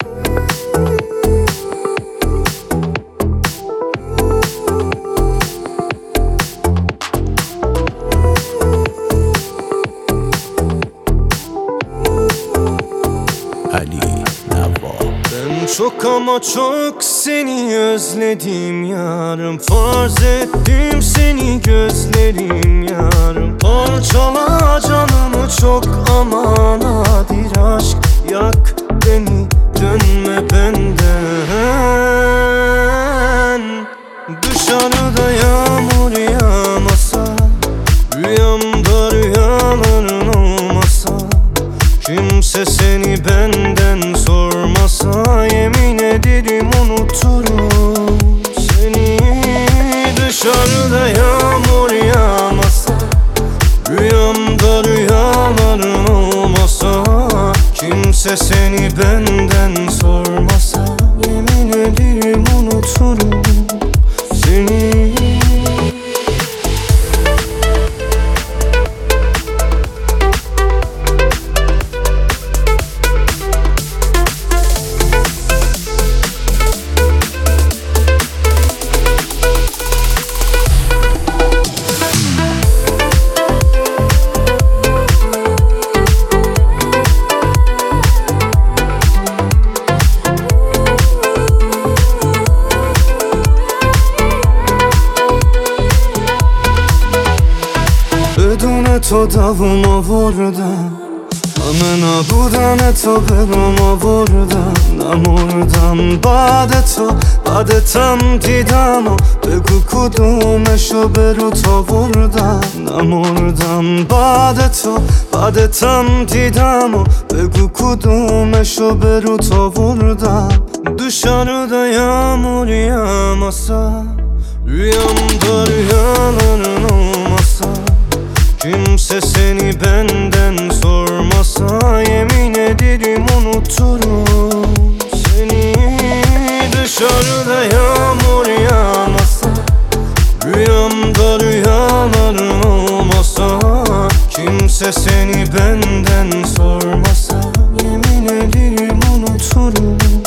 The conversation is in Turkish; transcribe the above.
Çok ama çok seni özledim yarım. Farz ettim seni gözlerim yarım. Parçala canımı çok ama nadir aşk. Yak beni, dönme benden. Dışarıda yağmur yağmasa, rüyamda rüyaların olmasa, kimse seni benden sormasa, yemin ederim unuturum seni. Dışarıda yağmur yağmasa, rüyamda rüyaların olmasa, kimse seni benden sormasa, yemin ederim unuturum seni. Bedune to davuma vorda, amena budane to beduma vorda. Namordam badetam didamo, begu kudumeşo beru to vorda. Namordam badetam didamo, begu kudumeşo beru to vorda. Dışarıda yağmur yağmasa, rüyamda rüyaların olmasa, kimse seni benden sormasa, yemin ederim unuturum seni. Dışarıda yağmur yağmasa, rüyamda rüyaların olmasa, kimse seni benden sormasa, yemin ederim unuturum